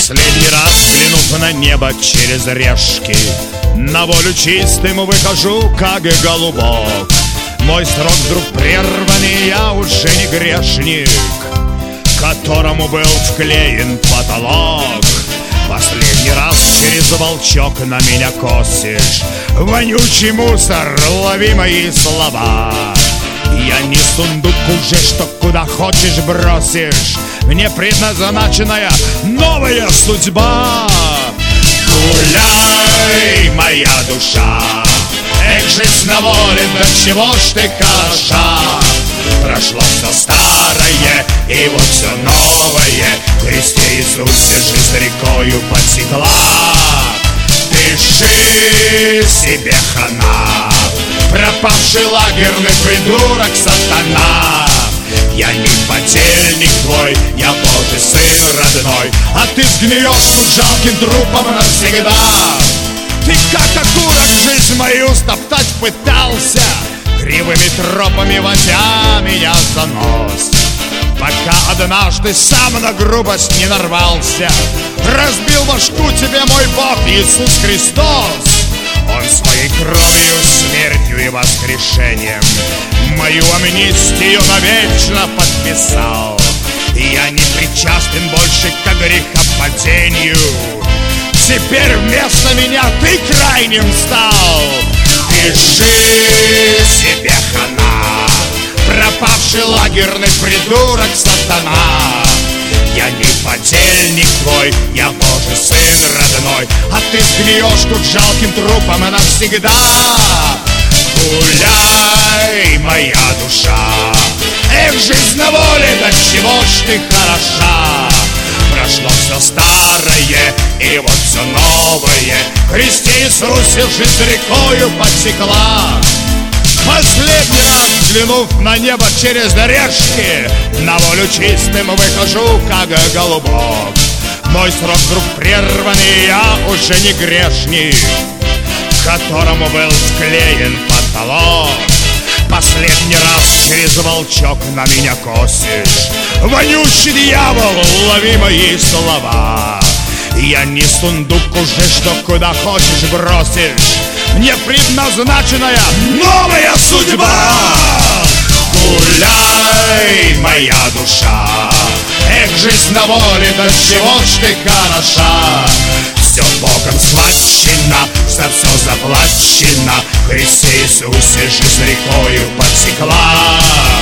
Последний раз, взглянув на небо через решки, на волю чистым выхожу, как и голубок. Мой срок вдруг прерван, и я уже не грешник, которому был вклеен потолок. Последний раз через волчок на меня косишь, вонючий мусор, лови мои слова. Я не сундук уже, что куда хочешь бросишь, мне предназначенная новая судьба. Гуляй, моя душа, эх, жизнь на воле, до чего ж ты хороша. Прошло все старое, и вот все новое, в Христе Иисусе жизнь рекою потекла. Дыши себе, хана, пропавший лагерный придурок сатана. Я не подельник твой, я Божий сын родной, а ты сгниешь тут жалким трупом навсегда. Ты как окурок жизнь мою стоптать пытался, кривыми тропами водя меня за нос, пока однажды сам на грубость не нарвался. Разбил башку тебе мой Бог Иисус Христос. Он своей кровью, смертью и воскрешением мою амнистию навечно подписал. Я не причастен больше к грехопадению, теперь вместо меня ты крайним стал. Пиши себе, хана, пропавший лагерный придурок сатана. Я не подельник твой, я Божий сын родной, а ты сгниешь тут жалким трупом навсегда. Гуляй, моя душа, эх, жизнь на воле, до чего ж ты хороша. Прошло все старое, и вот все новое, в Христе Иисусе жизнь рекою потекла. Последний раз, взглянув на небо через решки, на волю чистым выхожу, как голубок. Мой срок вдруг прерван, и я уже не грешник, которому был вклеен потолок. Последний раз через волчок на меня косишь, вонючий дьявол, лови мои слова. Я не сундук уже, что куда хочешь бросишь, мне предназначенная новая судьба. Гуляй, моя душа, эх, жизнь на воле, до чего ж ты хороша. Все Богом схвачено, за все заплачено, в Христе Иисусе жизнь рекою потекла.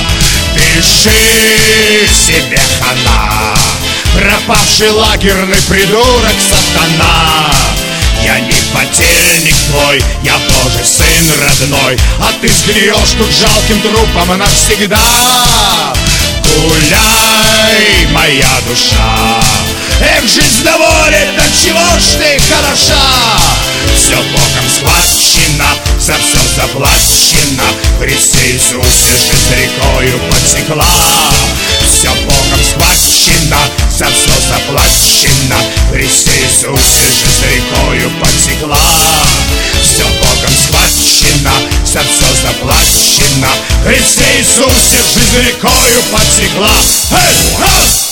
Пиши себе, хана, пропавший лагерный придурок сатана. Я не подельник твой, я Божий сын родной, а ты сгниешь тут жалким трупом навсегда. Гуляй, моя душа, эх, жизнь на воле, до чего ж ты хороша. Все Богом схвачено, за все заплачено, в Христе Иисусе жизнь рекою потекла. Все Богом схвачено, за все заплачено, в Христе Иисусе жизнь рекою потекла. Все Богом схвачено, за все заплачено, в Христе Иисусе жизнь рекою потекла. Эй, раз!